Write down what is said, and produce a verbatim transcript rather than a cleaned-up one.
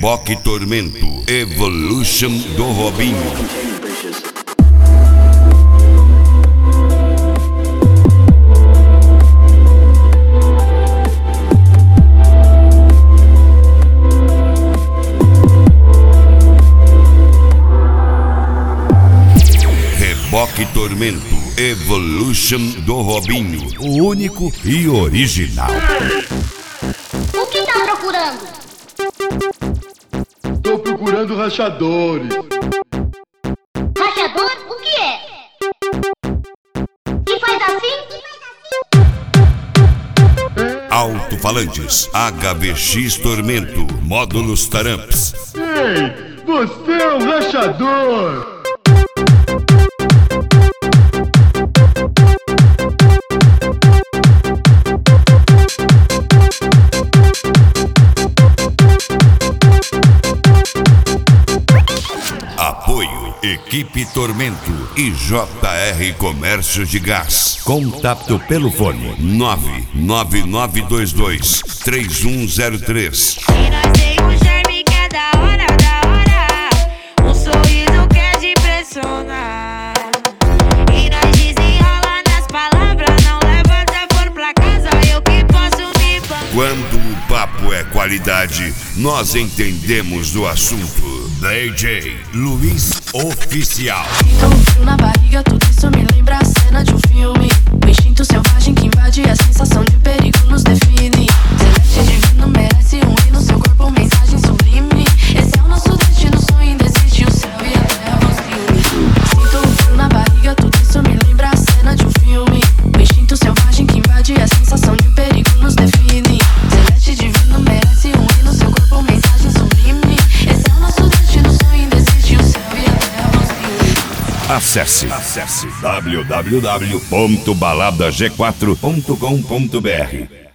Reboque Tormento Evolution do Robinho. Reboque Tormento Evolution do Robinho, o único e original. O que tá procurando? Tô procurando rachadores. Rachador? O que é? E faz assim? Alto-falantes H V X Tormento, módulos Taramps. Ei, você é um rachador! Apoio Equipe Tormento e J R Comércio de Gás. Contato pelo fone nove nove nove dois dois três um zero três. E nós tem um charme que é da hora, da hora. Um sorriso que é de impressionar. E nós desenrola nas palavras. Não levanta for pra casa, eu que posso me bancar. Quando o papo é qualidade, nós entendemos do assunto. D J Luiz Oficial. Sinto um frio na barriga, tudo isso me lembra a cena de um filme. O instinto selvagem que invade, a sensação de perigo nos define. Celeste divino merece um hino, seu corpo mensagem sublime. Esse é o nosso destino, sonho indesiste, o céu e a terra vão se unir. Sinto um frio na barriga, tudo isso me lembra a cena de um filme. O instinto selvagem que invade, a sensação de perigo nos define. Celeste divino merece um hino, seu corpo mensagem sublime. Esse é o nosso destino, sonho indesiste, o céu e a terra vão se unir. Acesse, acesse w w w ponto balada g quatro ponto com ponto b r.